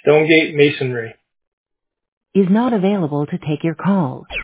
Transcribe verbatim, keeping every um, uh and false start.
Stonegate Masonry. Is not available to take your call.